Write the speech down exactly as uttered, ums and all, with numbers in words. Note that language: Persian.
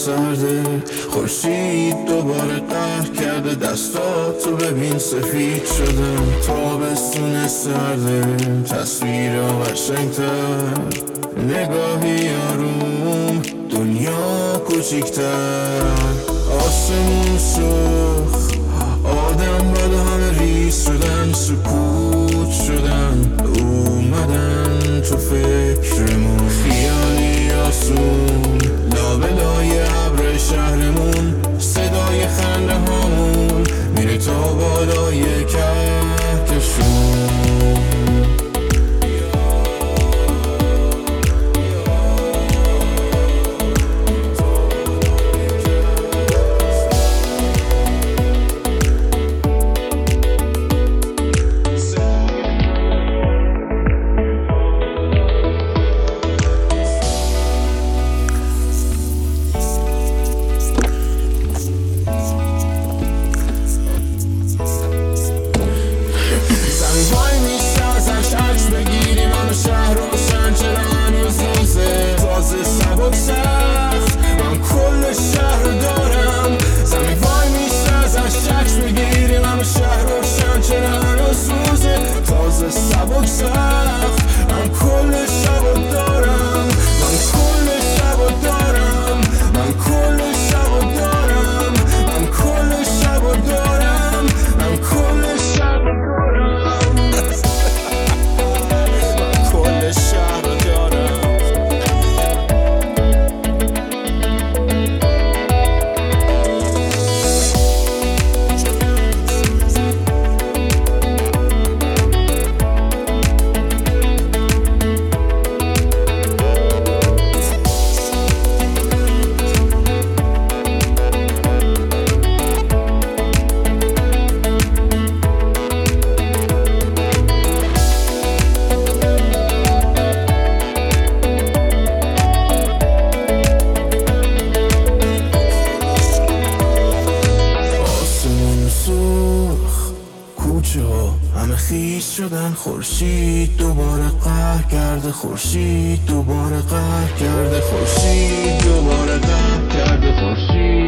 سرده، خورشید دوباره قهر کرده، دستاتو ببین سفید شده. تابستون سرده، تصویر قشنگتر، نگاهی آروم، دنیا کوچیکتر. آسمون سرخ، آدم بد همه ریز شدن، سکوت شدن، اومدن تو فکرمون. خیالی آسون، لابلای ابر شهرمون، صدای خنده هامون میره تا بالای کهکشون. همه خیس شدن، خورشید دوباره قهر کرده، خورشید دوباره قهر کرده، خورشید دوباره قهر کرده، خورشید